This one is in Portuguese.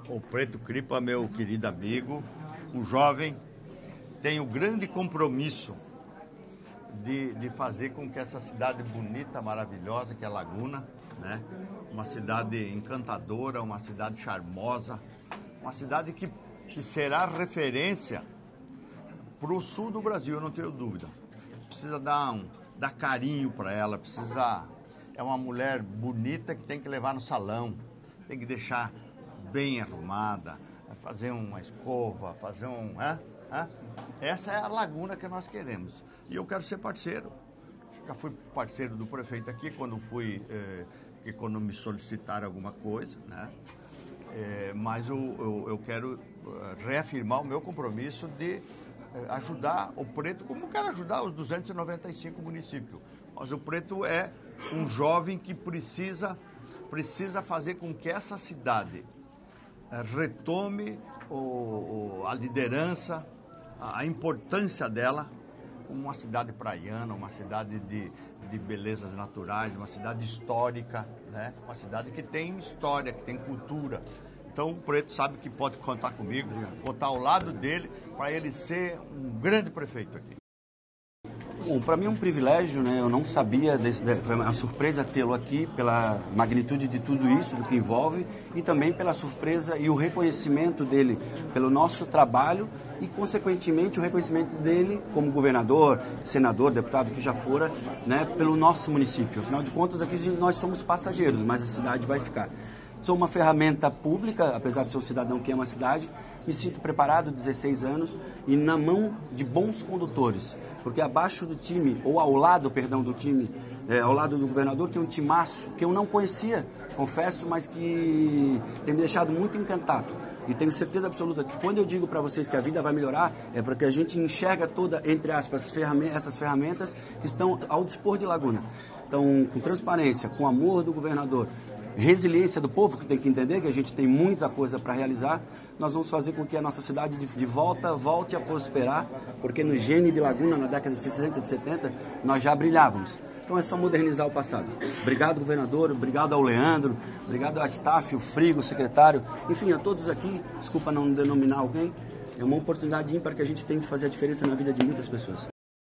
O Preto Cripa, meu querido amigo, um jovem, tem o grande compromisso de fazer com que essa cidade bonita, maravilhosa, que é Laguna, né? Uma cidade encantadora, uma cidade charmosa, uma cidade que será referência para o sul do Brasil, eu não tenho dúvida. Precisa dar carinho para ela, é uma mulher bonita que tem que levar no salão, tem que deixar bem arrumada, fazer uma escova, fazer Essa é a Laguna que nós queremos. E eu quero ser parceiro. Já fui parceiro do prefeito aqui quando me solicitaram alguma coisa, né? Mas eu quero reafirmar o meu compromisso de ajudar o Preto, como quero ajudar os 295 municípios. Mas o Preto é um jovem que precisa fazer com que essa cidade retome a liderança, a importância dela como uma cidade praiana, uma cidade de belezas naturais, uma cidade histórica, né? Uma cidade que tem história, que tem cultura. Então o Preto sabe que pode contar comigo, contar ao lado dele, para ele ser um grande prefeito aqui. Bom, para mim é um privilégio, né? Eu não sabia, foi uma surpresa tê-lo aqui pela magnitude de tudo isso, do que envolve, e também pela surpresa e o reconhecimento dele pelo nosso trabalho e, consequentemente, o reconhecimento dele como governador, senador, deputado que já fora, né? Pelo nosso município. Afinal de contas, aqui nós somos passageiros, mas a cidade vai ficar. Sou uma ferramenta pública, apesar de ser um cidadão que ama a cidade, me sinto preparado, 16 anos, e na mão de bons condutores, porque abaixo do time, ou ao lado, perdão, do time, ao lado do governador, tem um timaço que eu não conhecia, confesso, mas que tem me deixado muito encantado. E tenho certeza absoluta que quando eu digo para vocês que a vida vai melhorar, é porque a gente enxerga toda, entre aspas, essas ferramentas que estão ao dispor de Laguna. Então, com transparência, com amor do governador, resiliência do povo, que tem que entender que a gente tem muita coisa para realizar, nós vamos fazer com que a nossa cidade de volta volte a prosperar, porque no gene de Laguna, na década de 60, de 70, nós já brilhávamos. Então é só modernizar o passado. Obrigado, governador, obrigado ao Leandro, obrigado ao staff, o Frigo, o secretário, enfim, a todos aqui, desculpa não denominar alguém, é uma oportunidade ímpar que a gente tem de fazer a diferença na vida de muitas pessoas.